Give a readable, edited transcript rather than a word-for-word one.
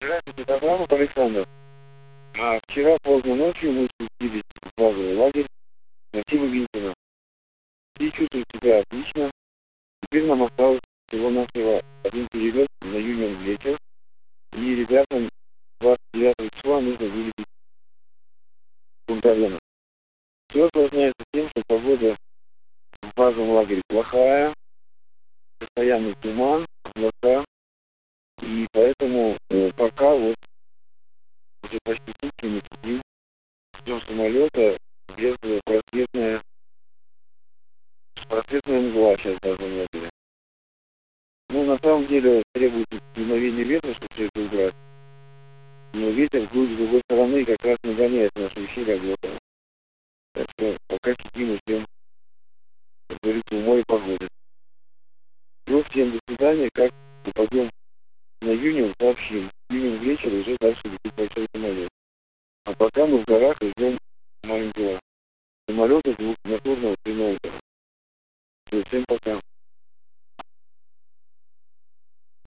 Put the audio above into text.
Здравствуйте, Абрамов Александр. Вчера поздно ночью мы спустились в базовый лагерь массива Винтина. И чувствуют себя отлично. Теперь нам осталось всего-навсего один перелет на Юнион вечер. И ребятам 29 числа нужно вылететь в Пунта-Арена. Все осложняется тем, что погода в базовом лагере плохая, постоянный туман, облака. И поэтому пока вот уже почти сутки мы сидим, ждем самолета без просветная мгла сейчас даже в лагере. Ну, на самом деле требуется дуновение ветра, чтобы все это убрать. Но ветер будет с другой стороны и как раз нагоняет наши эфиры облака. Так что пока сидим и ждем, как говорится, умой погоды. Ну, всем до свидания. Как попадем на Юнион, сообщим. Юнион вечер уже дальше летит большой самолет. А пока мы в горах и ждем маленького самолета двухмоторного треногого. Всем пока.